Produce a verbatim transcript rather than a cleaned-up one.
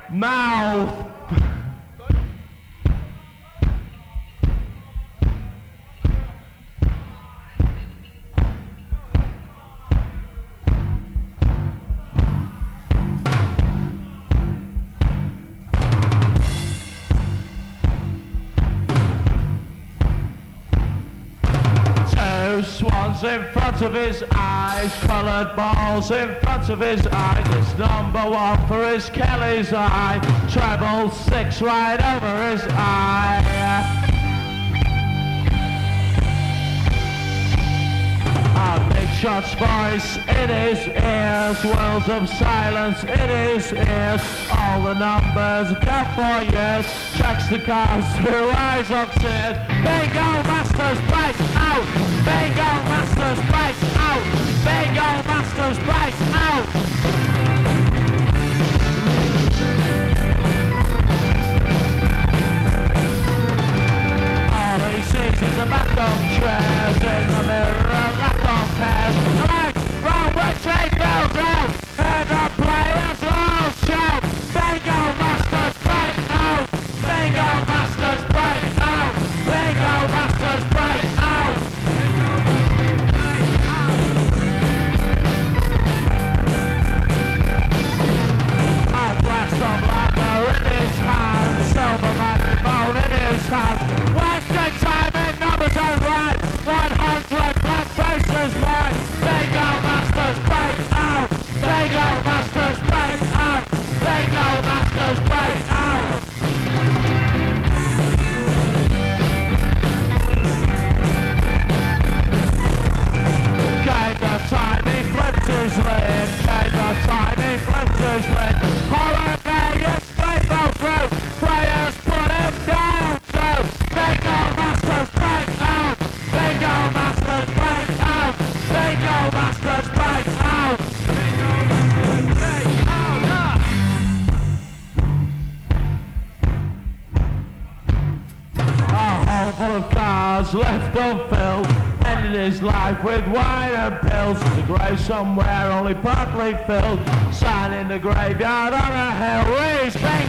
mouth. Swans in front of his eyes, coloured balls in front of his eyes. It's number one for his Kelly's eye, treble six right over his eye. A big shot's voice in his ears, worlds of silence in his ears. All the numbers count for years, checks the cars through eyes of tears. Bingo Masters break out! Bingo Masters break out! Bingo Masters break out! All he sees is a back of chairs in the mirror, a lack of hairs. Legs from which they build out, and the players all shout. Bingo Masters break out! Bingo Masters break out! Bingo Masters break out! A glass of lager in his hand, silver microphone in his hand. Wasting time in numbers and right, one hundred black faces mine. Bingo Masters break out! Bingo Masters break out! Bingo Masters break out! Kind of time he flipped his lid, kind of time he flipped his lid. Horror Vegas, rainbow through, players put him down too. Bingo Masters break out, Bingo Masters break out, Bingo Masters break out. Bingo Masters break out, a hole full of cars left unfilled, ended his life with wine and pills. The grave somewhere only partly filled, sign in the graveyard on a hill. Reese